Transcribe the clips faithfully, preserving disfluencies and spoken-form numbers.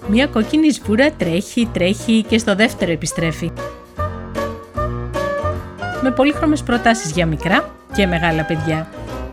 Μια κόκκινη σβούρα τρέχει, τρέχει και στο δεύτερο επιστρέφει. Με πολύχρωμες προτάσεις για μικρά και μεγάλα παιδιά.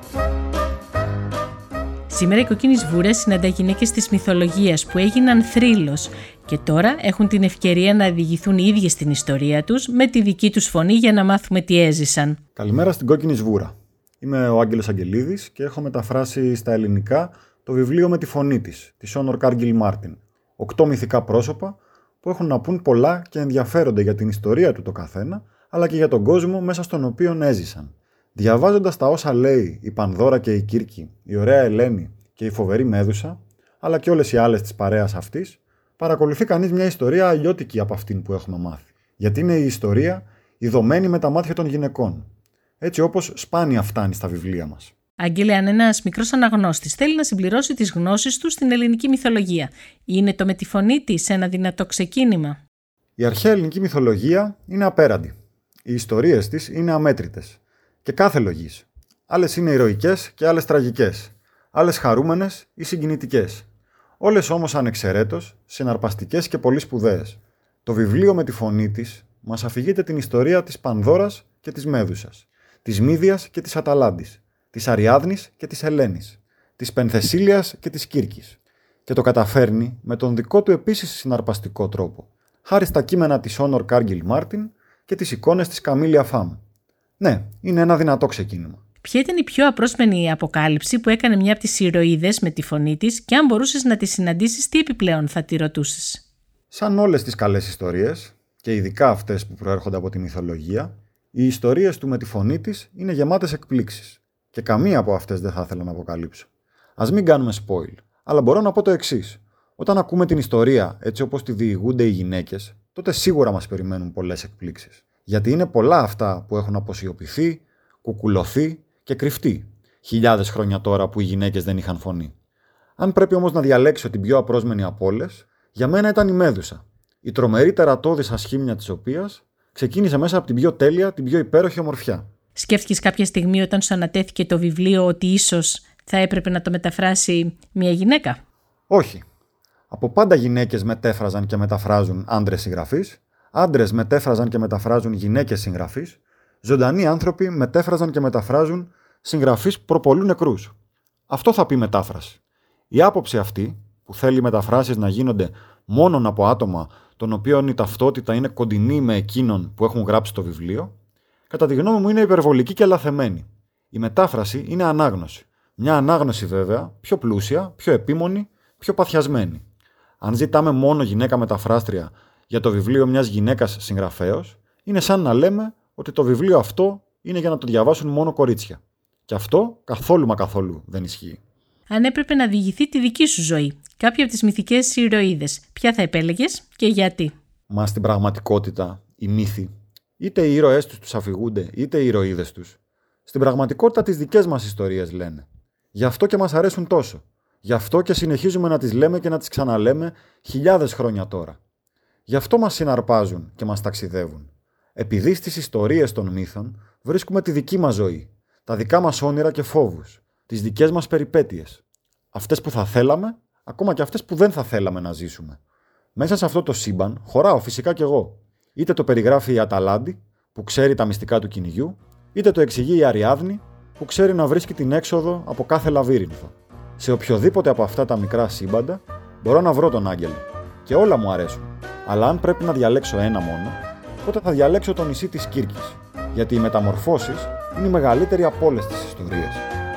Σήμερα η κόκκινη σβούρα συναντά γυναίκες της μυθολογίας που έγιναν θρύλος και τώρα έχουν την ευκαιρία να διηγηθούν οι ίδιες την ιστορία τους με τη δική τους φωνή για να μάθουμε τι έζησαν. Καλημέρα στην κόκκινη σβούρα. Είμαι ο Άγγελος Αγγελίδης και έχω μεταφράσει στα ελληνικά το βιβλίο με τη φωνή της, τη Honor Cargill Martin. Οκτώ μυθικά πρόσωπα που έχουν να πούν πολλά και ενδιαφέρονται για την ιστορία του το καθένα, αλλά και για τον κόσμο μέσα στον οποίο έζησαν. Διαβάζοντας τα όσα λέει η Πανδώρα και η Κύρκη, η ωραία Ελένη και η φοβερή Μέδουσα, αλλά και όλες οι άλλες της παρέας αυτής, παρακολουθεί κανείς μια ιστορία αλλιώτικη από αυτήν που έχουμε μάθει. Γιατί είναι η ιστορία ειδωμένη με τα μάτια των γυναικών. Έτσι όπως σπάνια φτάνει στα βιβλία μας. Άγγελε, αν ένας μικρός αναγνώστης θέλει να συμπληρώσει τις γνώσεις του στην ελληνική μυθολογία, είναι το με τη φωνή της ένα δυνατό ξεκίνημα? Η αρχαία ελληνική μυθολογία είναι απέραντη. Οι ιστορίες της είναι αμέτρητες και κάθε λογής. Άλλες είναι ηρωικές και άλλες τραγικές. Άλλες χαρούμενες ή συγκινητικές. Όλες όμως ανεξαιρέτως συναρπαστικές και πολύ σπουδαίες. Το βιβλίο με τη φωνή της μας αφηγείται την ιστορία της Πανδώρας και της Μέδουσας, της Μύδιας και της Αταλάντης, της Αριάδνης και της Ελένης, της Πενθεσίλιας και της Κύρκης. Και το καταφέρνει με τον δικό του επίσης συναρπαστικό τρόπο, χάρη στα κείμενα της Honor Cargill Martin και τις εικόνες της Καμίλια Φαμ. Ναι, είναι ένα δυνατό ξεκίνημα. Ποια ήταν η πιο απρόσμενη αποκάλυψη που έκανε μια από τις ηρωίδες με τη φωνή της και αν μπορούσες να τη συναντήσεις, τι επιπλέον θα τη ρωτούσες? Σαν όλες τις καλές ιστορίες, και ειδικά αυτές που προέρχονται από τη μυθολογία, οι ιστορίες του με τη φωνή της είναι γεμάτες εκπλήξεις. Και καμία από αυτές δεν θα ήθελα να αποκαλύψω. Ας μην κάνουμε spoil, αλλά μπορώ να πω το εξής. Όταν ακούμε την ιστορία έτσι όπως τη διηγούνται οι γυναίκες, τότε σίγουρα μας περιμένουν πολλές εκπλήξεις. Γιατί είναι πολλά αυτά που έχουν αποσιωπηθεί, κουκουλωθεί και κρυφτεί, χιλιάδες χρόνια τώρα που οι γυναίκες δεν είχαν φωνή. Αν πρέπει όμως να διαλέξω την πιο απρόσμενη από όλες, για μένα ήταν η Μέδουσα, η τρομερή τερατώδης ασχήμια της οποίας ξεκίνησε μέσα από την πιο τέλεια, την πιο υπέροχη ομορφιά. Σκέφτηκες κάποια στιγμή όταν σου ανατέθηκε το βιβλίο ότι ίσως θα έπρεπε να το μεταφράσει μια γυναίκα? Όχι. Από πάντα γυναίκες μετέφραζαν και μεταφράζουν άντρες συγγραφείς, άντρες μετέφραζαν και μεταφράζουν γυναίκες συγγραφείς, ζωντανοί άνθρωποι μετέφραζαν και μεταφράζουν συγγραφείς που προπολούν νεκρούς. Αυτό θα πει μετάφραση. Η άποψη αυτή, που θέλει οι μεταφράσεις να γίνονται μόνον από άτομα των οποίων η ταυτότητα είναι κοντινή με εκείνον που έχουν γράψει το βιβλίο, κατά τη γνώμη μου είναι υπερβολική και λαθεμένη. Η μετάφραση είναι ανάγνωση. Μια ανάγνωση βέβαια πιο πλούσια, πιο επίμονη, πιο παθιασμένη. Αν ζητάμε μόνο γυναίκα μεταφράστρια για το βιβλίο μιας γυναίκας συγγραφέως, είναι σαν να λέμε ότι το βιβλίο αυτό είναι για να το διαβάσουν μόνο κορίτσια. Και αυτό καθόλου μα καθόλου δεν ισχύει. Αν έπρεπε να διηγηθεί τη δική σου ζωή, κάποια από τις μυθικές ηρωίδες, ποια θα επέλεγες και γιατί? Μα στην πραγματικότητα, οι μύθοι, είτε οι ήρωές τους τους αφηγούνται, είτε οι ηρωίδες τους, στην πραγματικότητα τις δικές μας ιστορίες λένε. Γι' αυτό και μας αρέσουν τόσο. Γι' αυτό και συνεχίζουμε να τις λέμε και να τις ξαναλέμε χιλιάδες χρόνια τώρα. Γι' αυτό μας συναρπάζουν και μας ταξιδεύουν. Επειδή στις ιστορίες των μύθων βρίσκουμε τη δική μας ζωή, τα δικά μας όνειρα και φόβους, τις δικές μας περιπέτειες. Αυτές που θα θέλαμε, ακόμα και αυτές που δεν θα θέλαμε να ζήσουμε. Μέσα σε αυτό το σύμπαν χωράω φυσικά κι εγώ. Είτε το περιγράφει η Αταλάντη, που ξέρει τα μυστικά του κυνηγιού, είτε το εξηγεί η Αριάδνη, που ξέρει να βρίσκει την έξοδο από κάθε λαβύρινθο. Σε οποιοδήποτε από αυτά τα μικρά σύμπαντα μπορώ να βρω τον Άγγελο. Και όλα μου αρέσουν. Αλλά αν πρέπει να διαλέξω ένα μόνο, τότε θα διαλέξω το νησί της Κύρκης. Γιατί οι μεταμορφώσεις είναι η μεγαλύτερη από όλες τις ιστορίες.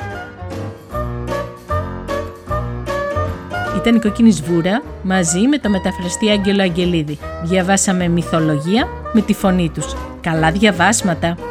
Ήταν η Κόκκινη Σβούρα μαζί με το μεταφραστή Άγγελο Αγγελίδη. Διαβάσαμε μυθολογία με τη φωνή τους. Καλά διαβάσματα!